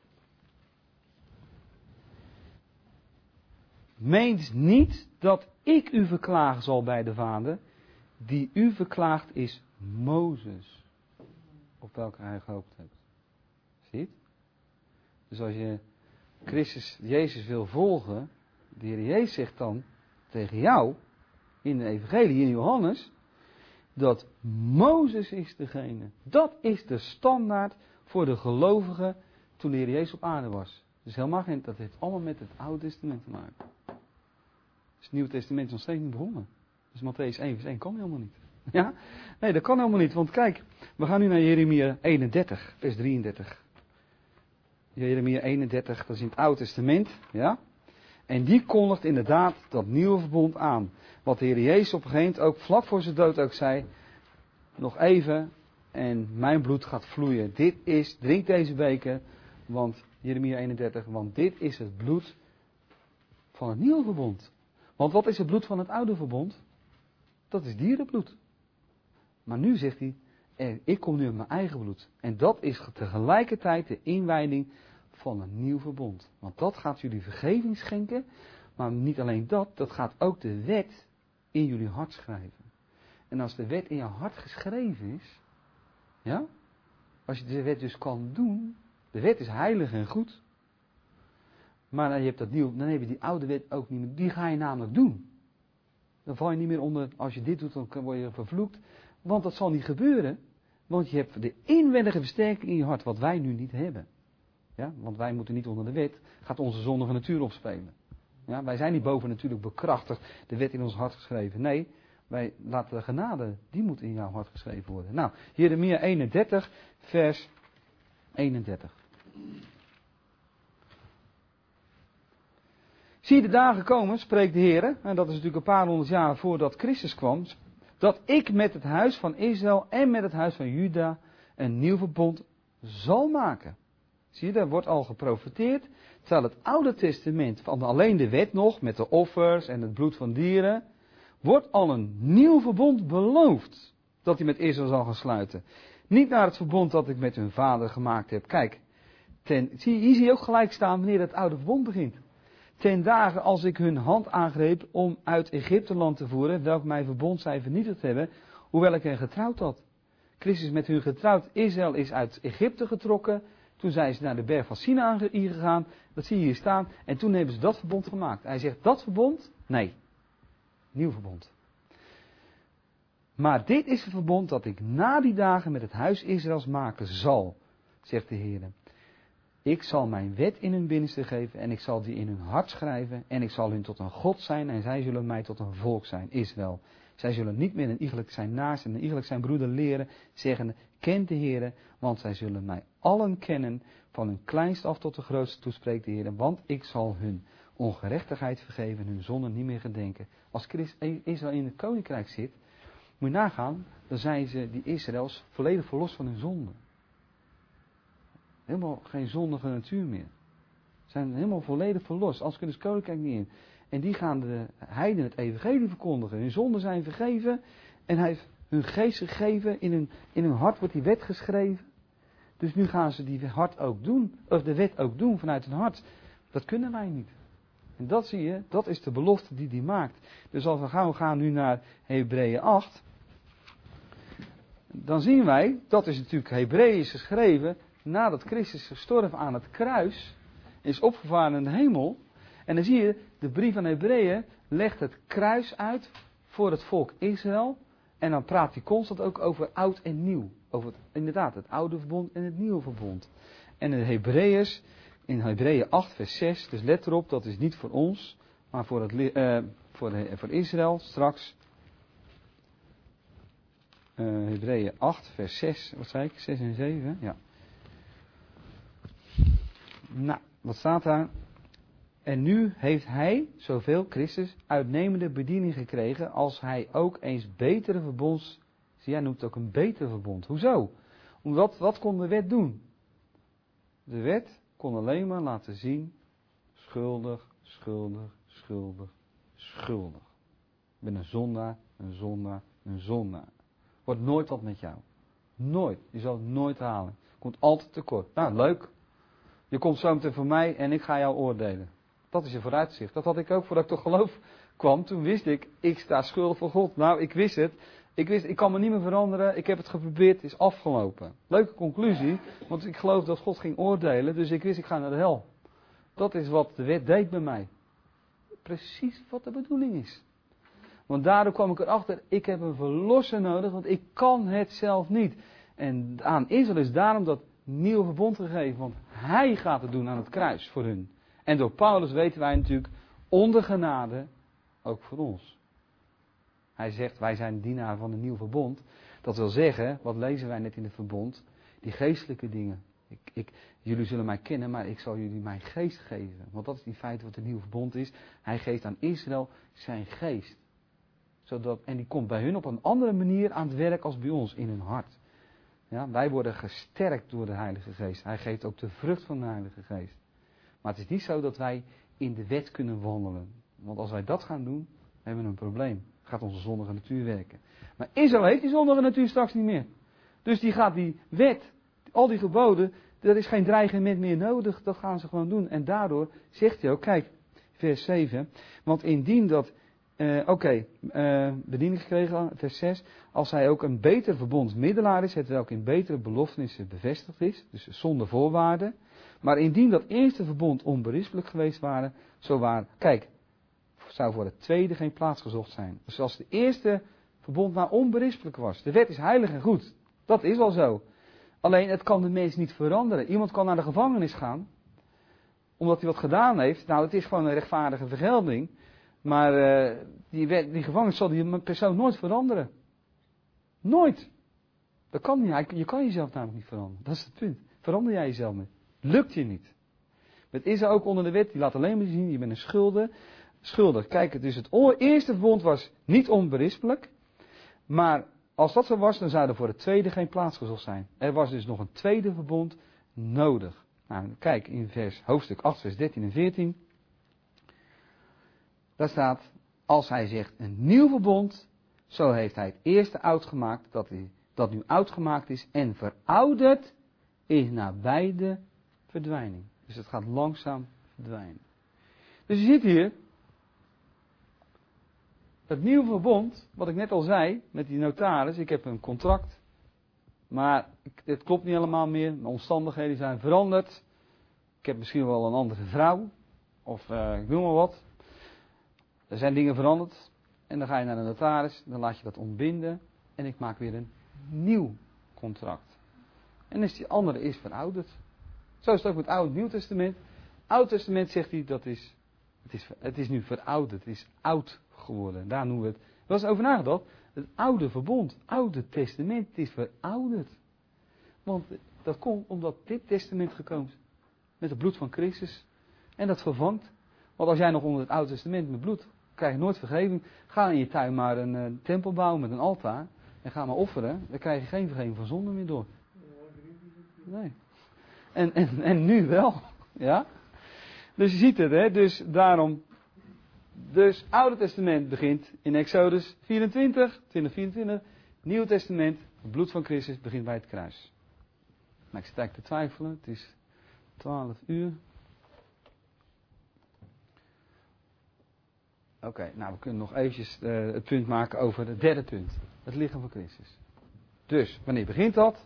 Meent niet dat ik u verklagen zal bij de Vader. Die u verklaagt is Mozes. Op welke hij gehoopt hebt. Ziet? Dus als je Christus, Jezus wil volgen. De Heer Jezus zegt dan tegen jou. In de evangelie, in Johannes. Dat Mozes is degene. Dat is de standaard voor de gelovigen toen de Heer Jezus op aarde was. Dus helemaal geen, dat heeft allemaal met het Oude Testament te maken. Dus het Nieuwe Testament is nog steeds niet begonnen. Dus Mattheüs één vers één kan helemaal niet. Ja? Nee, dat kan helemaal niet. Want kijk, we gaan nu naar Jeremia eenendertig, vers drieëndertig. Jeremia eenendertig, dat is in het Oude Testament. Ja? En die kondigt inderdaad dat nieuwe verbond aan. Wat de Heer Jezus op een gegeven moment ook vlak voor zijn dood ook zei. Nog even en mijn bloed gaat vloeien. Dit is, drink deze beker, want Jeremia eenendertig, want dit is het bloed van het nieuwe verbond. Want wat is het bloed van het oude verbond? Dat is dierenbloed. Maar nu zegt hij, eh, ik kom nu met mijn eigen bloed. En dat is tegelijkertijd de inwijding van een nieuw verbond. Want dat gaat jullie vergeving schenken. Maar niet alleen dat, dat gaat ook de wet in jullie hart schrijven. En als de wet in je hart geschreven is, ja, als je de wet dus kan doen, de wet is heilig en goed. Maar dan, je hebt dat nieuw, dan heb je die oude wet ook niet meer, die ga je namelijk doen. Dan val je niet meer onder, als je dit doet, dan word je vervloekt. Want dat zal niet gebeuren. Want je hebt de inwendige versterking in je hart, wat wij nu niet hebben. Ja, want wij moeten niet onder de wet, gaat onze zondige natuur opspelen. Ja, wij zijn niet boven natuurlijk bekrachtigd, de wet in ons hart geschreven. Nee, wij laten de genade, die moet in jouw hart geschreven worden. Nou, Jeremia eenendertig, vers eenendertig. Zie de dagen komen, spreekt de Heer, en dat is natuurlijk een paar honderd jaar voordat Christus kwam, dat ik met het huis van Israël en met het huis van Juda een nieuw verbond zal maken. Zie je, daar wordt al geprofeteerd, terwijl het Oude Testament van alleen de wet nog, met de offers en het bloed van dieren, wordt al een nieuw verbond beloofd, dat hij met Israël zal gaan sluiten. Niet naar het verbond dat ik met hun vader gemaakt heb. Kijk, ten, zie, hier zie je ook gelijk staan wanneer het oude verbond begint. Ten dagen als ik hun hand aangreep om uit Egypteland te voeren, welk mijn verbond zij vernietigd hebben, hoewel ik hen getrouwd had. Christus is met hun getrouwd, Israël is uit Egypte getrokken, toen zijn ze naar de berg van Sinaï gegaan, dat zie je hier staan, en toen hebben ze dat verbond gemaakt. Hij zegt, dat verbond? Nee, nieuw verbond. Maar dit is het verbond dat ik na die dagen met het huis Israëls maken zal, zegt de Heer. Ik zal mijn wet in hun binnenste geven en ik zal die in hun hart schrijven en ik zal hun tot een God zijn en zij zullen mij tot een volk zijn, Israël. Zij zullen niet meer een iegelijk zijn naast en een iegelijk zijn broeder leren, zeggen, kent de Heer, want zij zullen mij allen kennen, van hun kleinste af tot de grootste toe, spreekt de Heer, want ik zal hun ongerechtigheid vergeven, hun zonden niet meer gedenken. Als Israël in het koninkrijk zit, moet je nagaan, dan zijn ze, die Israëls, volledig verlost van hun zonden. Helemaal geen zondige natuur meer. Ze zijn helemaal volledig verlost. Anders kunnen ze het koninkrijk niet in. En die gaan de heiden het evangelie verkondigen. Hun zonden zijn vergeven. En hij heeft hun geest gegeven. In hun, in hun hart wordt die wet geschreven. Dus nu gaan ze die hart ook doen. Of de wet ook doen vanuit hun hart. Dat kunnen wij niet. En dat zie je. Dat is de belofte die hij maakt. Dus als we gaan, we gaan nu naar Hebreeën acht. Dan zien wij. Dat is natuurlijk Hebreeën geschreven. Nadat Christus gestorven aan het kruis, is opgevaren in de hemel. En dan zie je, de brief aan Hebreeën legt het kruis uit voor het volk Israël. En dan praat hij constant ook over oud en nieuw. Over het, inderdaad het oude verbond en het nieuwe verbond. En in Hebreeën, in Hebreeën acht vers zes, dus let erop, dat is niet voor ons, maar voor, het, uh, voor, de, voor Israël straks. Uh, Hebreeën acht vers zes, wat zei ik, zes en zeven, ja. Nou, wat staat daar? En nu heeft hij, zoveel Christus, uitnemende bediening gekregen, als hij ook eens betere verbonds, zie jij noemt het ook een beter verbond. Hoezo? Omdat, wat kon de wet doen? De wet kon alleen maar laten zien, schuldig, schuldig, schuldig, schuldig. Ik ben een zondaar, een zondaar, een zondaar. Wordt nooit wat met jou. Nooit. Je zal het nooit halen. Komt altijd tekort. Nou, leuk. Je komt zo meteen voor mij en ik ga jou oordelen. Dat is je vooruitzicht. Dat had ik ook voordat ik tot geloof kwam. Toen wist ik, ik sta schuldig voor God. Nou, ik wist het. Ik wist, ik kan me niet meer veranderen. Ik heb het geprobeerd, het is afgelopen. Leuke conclusie, want ik geloof dat God ging oordelen. Dus ik wist, ik ga naar de hel. Dat is wat de wet deed bij mij. Precies wat de bedoeling is. Want daardoor kwam ik erachter, ik heb een verlosser nodig, want ik kan het zelf niet. En aan Israël is daarom dat nieuw verbond gegeven, want hij gaat het doen aan het kruis voor hun. En door Paulus weten wij natuurlijk onder genade ook voor ons. Hij zegt, wij zijn dienaar van een nieuw verbond. Dat wil zeggen, wat lezen wij net in het verbond? Die geestelijke dingen. Ik, ik, jullie zullen mij kennen, maar ik zal jullie mijn geest geven. Want dat is in feite wat het nieuwe verbond is. Hij geeft aan Israël zijn geest. Zodat, en die komt bij hun op een andere manier aan het werk als bij ons, in hun hart. Ja, wij worden gesterkt door de Heilige Geest. Hij geeft ook de vrucht van de Heilige Geest. Maar het is niet zo dat wij in de wet kunnen wandelen. Want als wij dat gaan doen, hebben we een probleem. Gaat onze zondige natuur werken. Maar Israël heeft die zondige natuur straks niet meer. Dus die gaat die wet, al die geboden, er is geen dreigement meer nodig. Dat gaan ze gewoon doen. En daardoor zegt hij ook, kijk, vers zeven. Want indien dat, uh, oké, okay, uh, bediening gekregen, vers zes. Als hij ook een beter verbondsmiddelaar is, het welk in betere beloftenissen bevestigd is. Dus zonder voorwaarden. Maar indien dat eerste verbond onberispelijk geweest waren, zo waar, kijk, zou voor het tweede geen plaats gezocht zijn. Dus als de eerste verbond nou onberispelijk was. De wet is heilig en goed. Dat is wel zo. Alleen het kan de mens niet veranderen. Iemand kan naar de gevangenis gaan, omdat hij wat gedaan heeft. Nou, het is gewoon een rechtvaardige vergelding. Maar uh, die, wet, die gevangenis zal die persoon nooit veranderen. Nooit. Dat kan niet. Je kan jezelf namelijk niet veranderen. Dat is het punt. Verander jij jezelf niet. Lukt je niet. Het is er ook onder de wet. Die laat alleen maar zien, je bent een schuldig. Schuldig. Kijk, dus het eerste verbond was niet onberispelijk. Maar als dat zo was, dan zou er voor het tweede geen plaats gezocht zijn. Er was dus nog een tweede verbond nodig. Nou, kijk in vers, hoofdstuk acht, vers dertien en veertien. Daar staat, als hij zegt een nieuw verbond, zo heeft hij het eerste oud gemaakt, dat, hij, dat nu oud gemaakt is en verouderd is nabij de verdwijning. Dus het gaat langzaam verdwijnen. Dus je ziet hier, het nieuwe verbond, wat ik net al zei, met die notaris, ik heb een contract, maar het klopt niet helemaal meer, mijn omstandigheden zijn veranderd, ik heb misschien wel een andere vrouw, of uh, ik noem maar wat, er zijn dingen veranderd, en dan ga je naar de notaris, dan laat je dat ontbinden, en ik maak weer een nieuw contract. En dus die andere is verouderd. Zo is het ook met het Oude en Nieuw Testament. Oud Testament zegt hij, dat is, het is, het is nu verouderd, het is oud geworden. Daar noemen we het. Er was over nagedacht. Het oude verbond, oude testament, het is verouderd. Want dat komt omdat dit testament gekomen is. Met het bloed van Christus. En dat vervangt. Want als jij nog onder het oude testament met bloed, krijg je nooit vergeving. Ga in je tuin maar een uh, tempel bouwen met een altaar. En ga maar offeren. Dan krijg je geen vergeving van zonde meer door. Nee. En, en, en nu wel. Ja. Dus je ziet het, hè. Dus daarom. Dus Oude Testament begint in Exodus vierentwintig, twintig vierentwintig. Nieuw Testament, het bloed van Christus, begint bij het kruis. Maar ik zit eigenlijk te twijfelen. Het is twaalf uur. Oké, okay, nou we kunnen nog eventjes uh, het punt maken over het derde punt. Het lichaam van Christus. Dus, wanneer begint dat?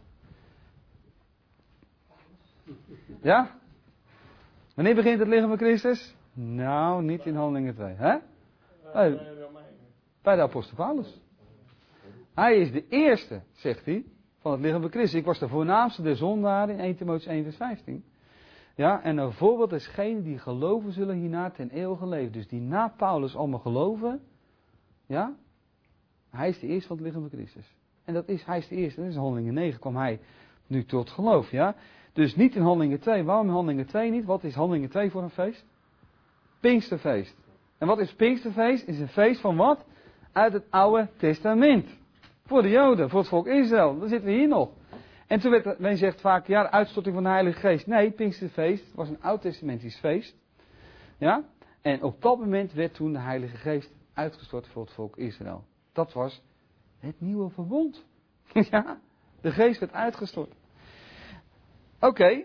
Ja? Wanneer begint het lichaam van Christus? Nou, niet in Handelingen twee. Hè? Hey, bij de apostel Paulus. Hij is de eerste, zegt hij, van het lichaam van Christus. Ik was de voornaamste der zondaren in eerste Timotheüs één vers vijftien. Ja, en een voorbeeld is degene die geloven zullen hierna ten eeuwige leven. Dus die na Paulus allemaal geloven. Ja. Hij is de eerste van het lichaam van Christus. En dat is, hij is de eerste. Dat is in Handelingen negen kwam hij nu tot geloof. Ja. Dus niet in Handelingen twee. Waarom in Handelingen twee niet? Wat is Handelingen twee voor een feest? Pinksterfeest. En wat is Pinksterfeest? Het is een feest van wat? Uit het Oude Testament. Voor de Joden, voor het volk Israël. Dan zitten we hier nog. En toen werd, men zegt vaak, ja, de uitstorting van de Heilige Geest. Nee, Pinksterfeest was een Oud-testamentisch feest. Ja? En op dat moment werd toen de Heilige Geest uitgestort voor het volk Israël. Dat was het nieuwe verbond. Ja, de Geest werd uitgestort. Oké. Okay.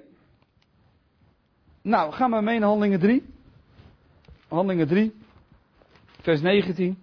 Nou, gaan we mee naar Handelingen drie. Handelingen drie, vers negentien.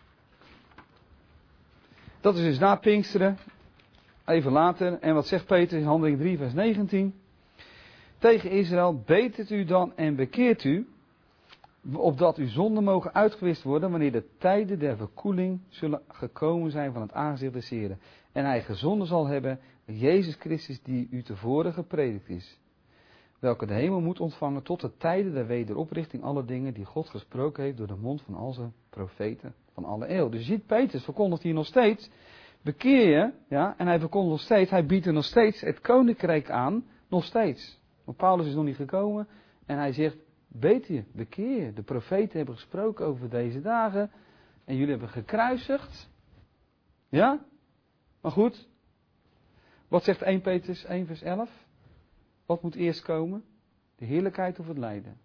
Dat is dus na Pinksteren. Even later. En wat zegt Peter in Handelingen drie, vers negentien? Tegen Israël, betert u dan en bekeert u, opdat uw zonden mogen uitgewist worden, wanneer de tijden der verkoeling zullen gekomen zijn van het aangezicht des Heren. En hij gezonden zal hebben Jezus Christus die u tevoren gepredikt is, welke de hemel moet ontvangen tot de tijden der wederoprichting alle dingen die God gesproken heeft door de mond van al zijn profeten van alle eeuw. Dus je ziet, Petrus verkondigt hier nog steeds, bekeer je, ja, en hij verkondigt nog steeds, hij biedt er nog steeds het koninkrijk aan, nog steeds. Want Paulus is nog niet gekomen en hij zegt, weet je, bekeer je. De profeten hebben gesproken over deze dagen en jullie hebben gekruisigd. Ja? Maar goed, wat zegt eerste Petrus één vers elf? Wat moet eerst komen? De heerlijkheid of het lijden?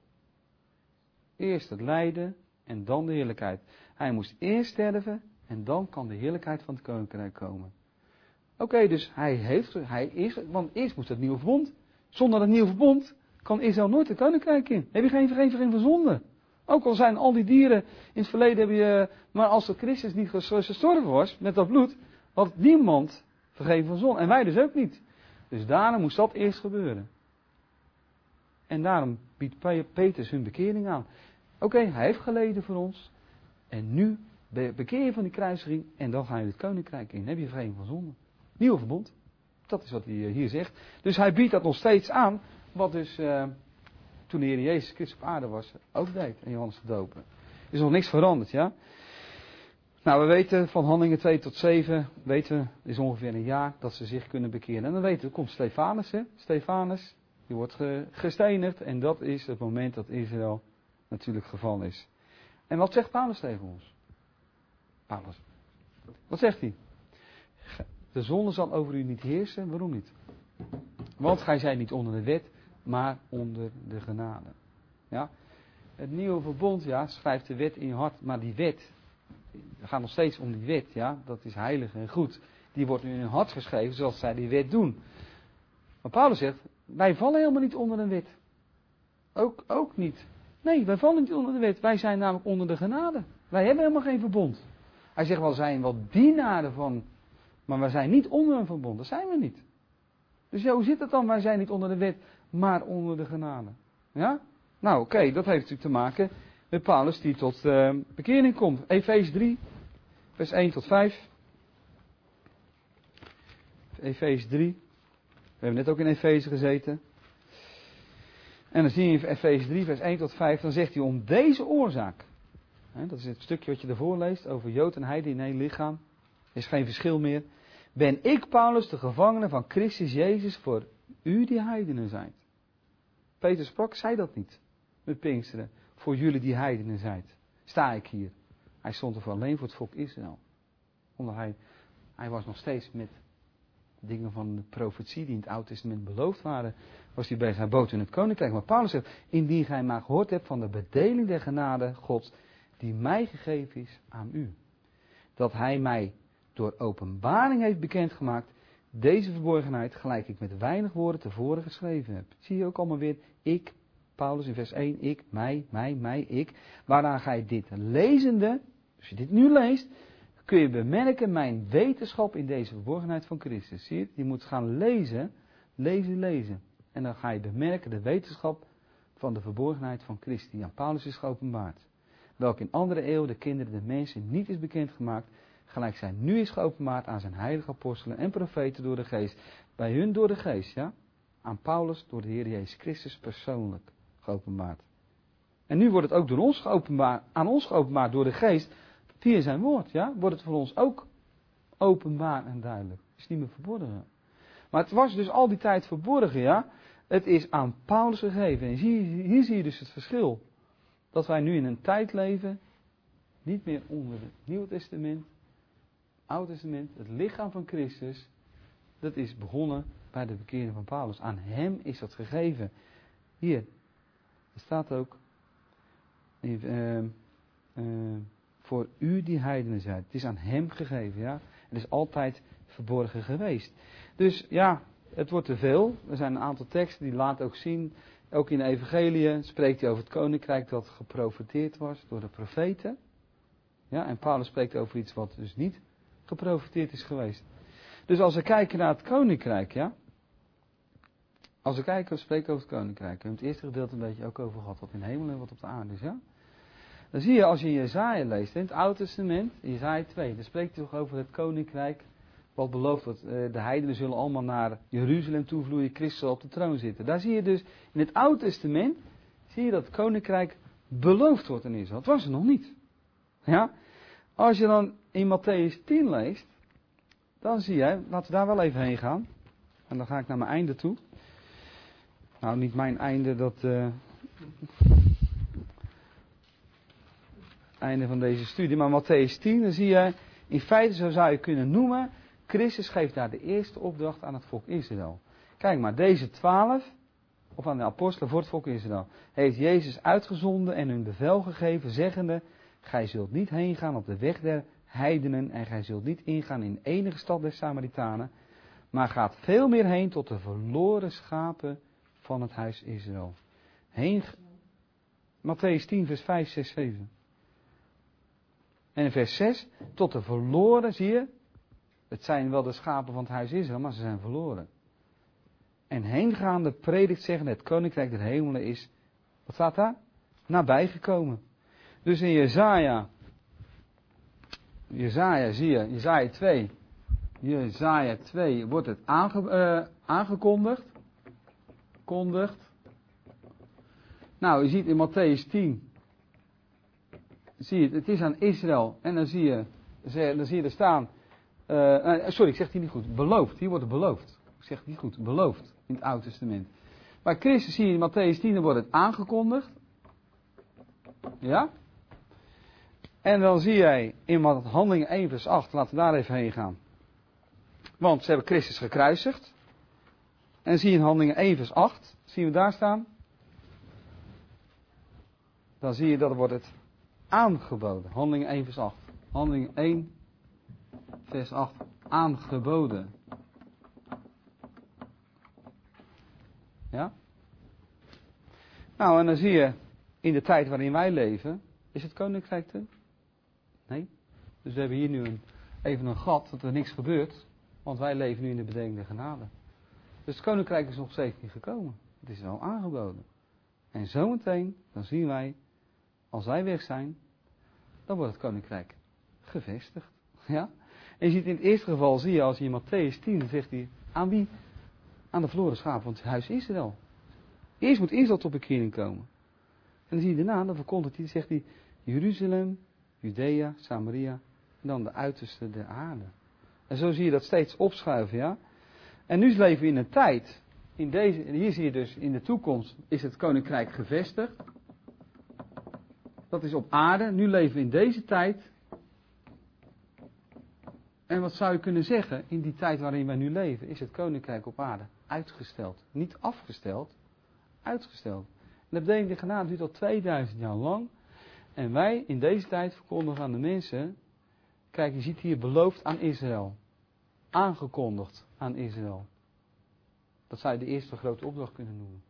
Eerst het lijden en dan de heerlijkheid. Hij moest eerst sterven en dan kan de heerlijkheid van het koninkrijk komen. Oké, okay, dus hij heeft, hij is, want eerst moest het nieuwe verbond. Zonder het nieuwe verbond kan Israël nooit het koninkrijk in. Heb je geen vergeving van zonde? Ook al zijn al die dieren, in het verleden heb je, maar als de Christus niet gestorven was, met dat bloed, had niemand vergeven van zonde. En wij dus ook niet. Dus daarom moest dat eerst gebeuren. En daarom biedt Petrus hun bekering aan. Oké, okay, hij heeft geleden voor ons. En nu bekeer je van die kruisiging en dan ga je het koninkrijk in. Heb je vergeving van zonde. Nieuw verbond. Dat is wat hij hier zegt. Dus hij biedt dat nog steeds aan. Wat dus uh, toen de Heer Jezus Christus op aarde was ook deed. En Johannes de Doper. Er is nog niks veranderd, ja. Nou, we weten van Handelingen twee tot zeven, weten we, is ongeveer een jaar dat ze zich kunnen bekeren. En dan weten we, komt Stefanus, hè. Stefanus, die wordt ge, gestenigd. En dat is het moment dat Israël natuurlijk gevallen is. En wat zegt Paulus tegen ons? Paulus, wat zegt hij? De zonde zal over u niet heersen. Waarom niet? Want gij zijt niet onder de wet, maar onder de genade. Ja? Het nieuwe verbond, ja, schrijft de wet in je hart. Maar die wet, het gaat nog steeds om die wet, ja. Dat is heilig en goed. Die wordt nu in hun hart geschreven, zoals zij die wet doen. Maar Paulus zegt, wij vallen helemaal niet onder een wet. Ook, ook niet. Nee, wij vallen niet onder de wet. Wij zijn namelijk onder de genade. Wij hebben helemaal geen verbond. Hij zegt wel, zijn wel dienaren van, maar wij zijn niet onder een verbond. Dat zijn we niet. Dus ja, hoe zit het dan? Wij zijn niet onder de wet, maar onder de genade. Ja? Nou, oké, okay, dat heeft natuurlijk te maken met Paulus die tot uh, bekering komt. Efeze drie, vers één tot vijf. Efeze drie. We hebben net ook in Efeze gezeten. En dan zie je in Efeze drie, vers één tot vijf, dan zegt hij om deze oorzaak. Hè, dat is het stukje wat je ervoor leest over Jood en Heiden in één lichaam. Er is geen verschil meer. Ben ik, Paulus, de gevangene van Christus Jezus voor u die heidenen zijt. Peter sprak, zei dat niet. Met Pinksteren. Voor jullie die heidenen zijt. Sta ik hier. Hij stond er voor alleen voor het volk Israël. Omdat hij, hij was nog steeds met dingen van de profetie die in het Oude Testament beloofd waren. Was hij bezig, hij bood in het koninkrijk. Maar Paulus zegt, indien gij maar gehoord hebt van de bedeling der genade Gods, die mij gegeven is aan u. Dat hij mij door openbaring heeft bekendgemaakt, deze verborgenheid, gelijk ik met weinig woorden tevoren geschreven heb. Zie je ook allemaal weer, ik, Paulus in vers één, ik, mij, mij, mij, ik. Waaraan gij dit lezende, als je dit nu leest, kun je bemerken mijn wetenschap in deze verborgenheid van Christus. Zie je, je moet gaan lezen, lezen, lezen. En dan ga je bemerken de wetenschap van de verborgenheid van Christus, die aan Paulus is geopenbaard. Welke in andere eeuwen de kinderen de mensen niet is bekendgemaakt, gelijk zij nu is geopenbaard aan zijn heilige apostelen en profeten door de geest. Bij hun door de geest, ja. Aan Paulus door de Heer Jezus Christus persoonlijk geopenbaard. En nu wordt het ook door ons geopenbaard, aan ons geopenbaard door de geest, via zijn woord, ja. Wordt het voor ons ook openbaar en duidelijk. Het is niet meer verborgen. Maar het was dus al die tijd verborgen, ja. Het is aan Paulus gegeven. En hier, hier zie je dus het verschil. Dat wij nu in een tijd leven, niet meer onder het Nieuwe Testament, Oude Testament, het lichaam van Christus, dat is begonnen bij de bekering van Paulus. Aan hem is dat gegeven. Hier, er staat ook, uh, uh, voor u die heidenen zijt. Het is aan hem gegeven, ja. Het is altijd verborgen geweest. Dus ja, het wordt te veel. Er zijn een aantal teksten die laten ook zien, ook in de Evangeliën spreekt hij over het koninkrijk dat geprofeteerd was door de profeten. Ja, en Paulus spreekt over iets wat dus niet geprofeteerd is geweest. Dus als we kijken naar het koninkrijk, ja. Als we kijken, we spreken over het koninkrijk. We hebben het eerste gedeelte een beetje ook over gehad, wat in de hemel en wat op de aarde is, ja. Dan zie je als je Jesaja leest, in het Oude Testament, Jesaja twee, dan spreekt hij toch over het koninkrijk wat beloofd wordt. Uh, de heidenen zullen allemaal naar Jeruzalem toevloeien, Christus zal op de troon zitten. Daar zie je dus, in het Oude Testament, zie je dat het koninkrijk beloofd wordt in Israël. Het was er nog niet. Ja? Als je dan in Matthäus tien leest, dan zie je, laten we daar wel even heen gaan. En dan ga ik naar mijn einde toe. Nou, niet mijn einde, dat... Uh, einde van deze studie. Maar Matthäus tien, dan zie je, in feite zo zou je kunnen noemen, Christus geeft daar de eerste opdracht aan het volk Israël. Kijk maar, deze twaalf, of aan de apostelen voor het volk Israël, heeft Jezus uitgezonden en hun bevel gegeven, zeggende, gij zult niet heen gaan op de weg der heidenen en gij zult niet ingaan in enige stad der Samaritanen, maar gaat veel meer heen tot de verloren schapen van het huis Israël. Heen, Matthäus tien, vers vijf, zes, zeven. En in vers zes, tot de verloren, zie je, het zijn wel de schapen van het huis Israël, maar ze zijn verloren. En heengaande predikt zeggen, het koninkrijk der hemelen is, wat staat daar? Nabijgekomen. Dus in Jesaja, Jesaja zie je, Jesaja twee, Jesaja twee wordt het aange, uh, aangekondigd, kondigt. Nou, je ziet in Matthäus tien, zie je, het is aan Israël, en dan zie je, dan zie je er staan, uh, sorry, ik zeg het hier niet goed, beloofd, hier wordt het beloofd. Ik zeg het niet goed, beloofd in het Oude Testament. Maar Christus zie je in Matthäus tien, dan wordt het aangekondigd. Ja? En dan zie jij in Handelingen één vers acht, laten we daar even heen gaan. Want ze hebben Christus gekruisigd. En dan zie je in Handelingen één vers acht, zien we daar staan. Dan zie je dat er wordt het aangeboden. Handelingen één vers acht. Handelingen één vers acht, aangeboden. Ja? Nou, en dan zie je, in de tijd waarin wij leven, is het koninkrijk er? Nee. Dus we hebben hier nu een, even een gat, dat er niks gebeurt, want wij leven nu in de bedenkende genade. Dus het koninkrijk is nog steeds niet gekomen. Het is wel aangeboden. En zometeen, dan zien wij, als wij weg zijn, dan wordt het koninkrijk gevestigd. Ja? En je ziet in het eerste geval, zie je, als je in Matthäus tien, dan zegt hij, aan wie? Aan de verloren schapen van het huis Israël. Eerst moet Israël tot bekering komen. En dan zie je daarna, dan verkondigt hij, zegt hij, Jeruzalem, Judea, Samaria, en dan de uiterste der aarde. En zo zie je dat steeds opschuiven, ja. En nu leven we in een tijd, in deze, hier zie je dus, in de toekomst is het koninkrijk gevestigd. Dat is op aarde, nu leven we in deze tijd. En wat zou je kunnen zeggen, in die tijd waarin wij nu leven, is het koninkrijk op aarde uitgesteld. Niet afgesteld, uitgesteld. En dat betekent, de genade duurt al tweeduizend jaar lang. En wij in deze tijd verkondigen aan de mensen, kijk, je ziet hier beloofd aan Israël. Aangekondigd aan Israël. Dat zou je de eerste grote opdracht kunnen noemen.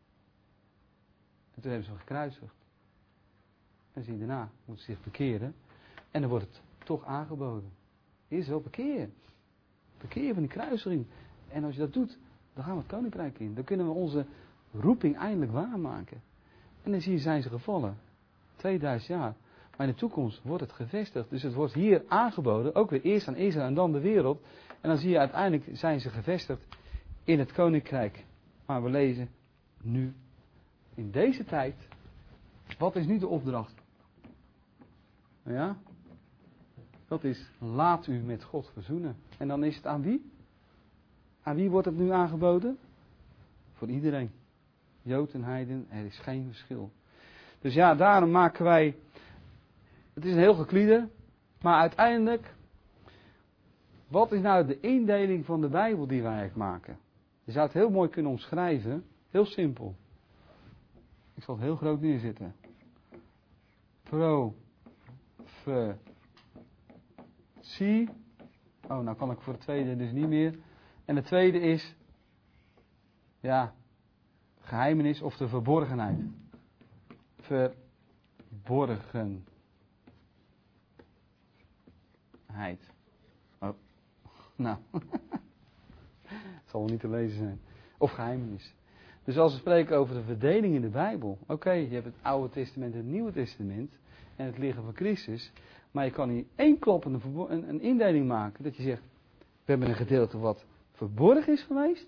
En toen hebben ze hem gekruisigd. En zie je daarna, moeten ze zich bekeren. En dan wordt het toch aangeboden. Israël, bekeer. Bekeer van die kruisiging. En als je dat doet, dan gaan we het koninkrijk in. Dan kunnen we onze roeping eindelijk waarmaken. En dan zie je, zijn ze gevallen. tweeduizend jaar. Maar in de toekomst wordt het gevestigd. Dus het wordt hier aangeboden. Ook weer eerst aan Israël en dan de wereld. En dan zie je uiteindelijk zijn ze gevestigd in het koninkrijk. Maar we lezen nu in deze tijd. Wat is nu de opdracht? Ja? Dat is, laat u met God verzoenen. En dan is het aan wie? Aan wie wordt het nu aangeboden? Voor iedereen. Jood en heiden, er is geen verschil. Dus ja, daarom maken wij, het is een heel geklieder, maar uiteindelijk, wat is nou de indeling van de Bijbel die wij eigenlijk maken? Je zou het heel mooi kunnen omschrijven, heel simpel. Ik zal het heel groot neerzetten. Pro, fe, zie. Oh, nou kan ik voor de tweede dus niet meer. En de tweede is, ja, geheimenis of de verborgenheid. Verborgenheid. Oh, nou. Het zal wel niet te lezen zijn. Of geheimenis. Dus als we spreken over de verdeling in de Bijbel. Oké, okay, je hebt het Oude Testament en het Nieuwe Testament. En het lichaam van Christus. Maar je kan hier één klop een, een indeling maken. Dat je zegt, We hebben een gedeelte wat verborgen is geweest.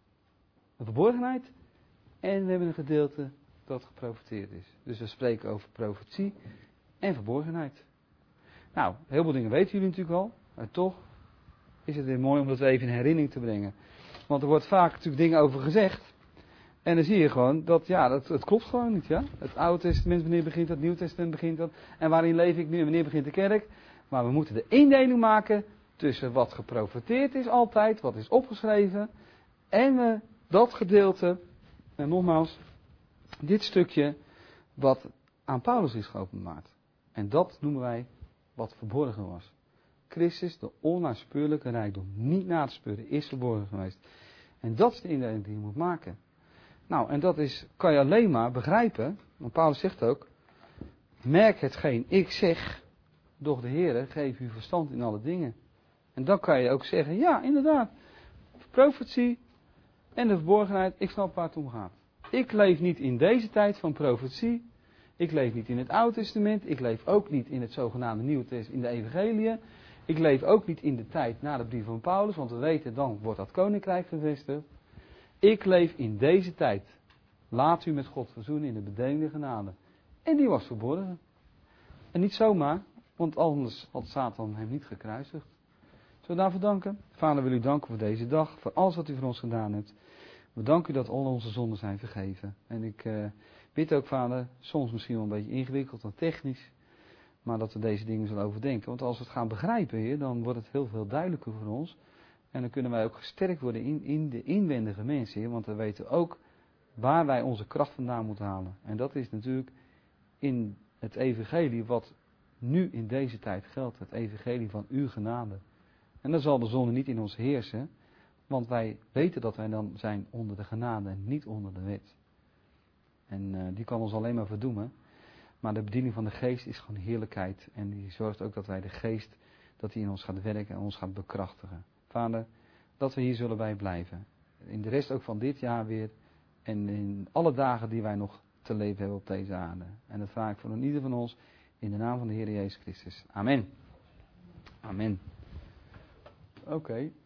Een verborgenheid. En we hebben een gedeelte dat geprofeteerd is. Dus we spreken over profetie en verborgenheid. Nou, heel veel dingen weten jullie natuurlijk al. Maar toch is het weer mooi om dat even in herinnering te brengen. Want er wordt vaak natuurlijk dingen over gezegd. En dan zie je gewoon dat, ja, dat, het klopt gewoon niet, ja. Het Oude Testament, wanneer begint dat? Het Nieuwe Testament begint dat? En waarin leef ik nu en wanneer begint de kerk? Maar we moeten de indeling maken tussen wat geprofeteerd is altijd, wat is opgeschreven. En we dat gedeelte, en nogmaals, dit stukje wat aan Paulus is geopenbaard. En dat noemen wij wat verborgen was. Christus, de onnaspeurlijke rijkdom, niet na te speuren, is verborgen geweest. En dat is de indeling die je moet maken. Nou, en dat is, kan je alleen maar begrijpen, want Paulus zegt ook, merk hetgeen ik zeg, doch de Heere geef u verstand in alle dingen. En dan kan je ook zeggen, ja, inderdaad, profetie en de verborgenheid, ik snap waar het om gaat. Ik leef niet in deze tijd van profetie, ik leef niet in het Oude Testament, ik leef ook niet in het zogenaamde Nieuwe Testament, in de Evangeliën. Ik leef ook niet in de tijd na de brief van Paulus, want we weten, dan wordt dat koninkrijk gevestigd. Ik leef in deze tijd. Laat u met God verzoenen in de bedeelde genade. En die was verborgen. En niet zomaar, want anders had Satan hem niet gekruisigd. Zullen we daarvoor danken? Vader, wil u danken voor deze dag, voor alles wat u voor ons gedaan hebt. We danken u dat al onze zonden zijn vergeven. En ik uh, bid ook, Vader, soms misschien wel een beetje ingewikkeld en technisch, maar dat we deze dingen zullen overdenken. Want als we het gaan begrijpen, Heer, dan wordt het heel veel duidelijker voor ons. En dan kunnen wij ook gesterkt worden in, in de inwendige mensen, Heer, want dan weten we ook waar wij onze kracht vandaan moeten halen. En dat is natuurlijk in het evangelie wat nu in deze tijd geldt, het evangelie van uw genade. En dan zal de zonde niet in ons heersen, want wij weten dat wij dan zijn onder de genade en niet onder de wet. En uh, die kan ons alleen maar verdoemen. Maar de bediening van de geest is gewoon heerlijkheid. En die zorgt ook dat wij de geest, dat die in ons gaat werken en ons gaat bekrachtigen. Vader, dat we hier zullen bij blijven. In de rest ook van dit jaar weer. En in alle dagen die wij nog te leven hebben op deze aarde. En dat vraag ik voor ieder van ons in de naam van de Heer Jezus Christus. Amen. Amen. Oké. Okay.